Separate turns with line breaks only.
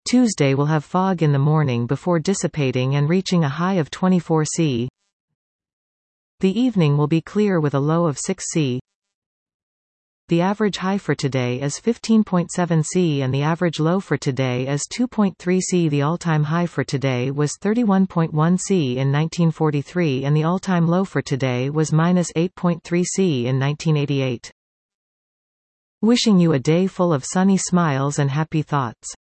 Tuesday will have fog in the morning before dissipating and reaching a high of 24 C. The evening will be clear with a low of 6 C. The average high for today is 15.7 C and the average low for today is 2.3 C. The all-time high for today was 31.1 C in 1943 and the all-time low for today was -8.3 C in 1988. Wishing you a day full of sunny smiles and happy thoughts.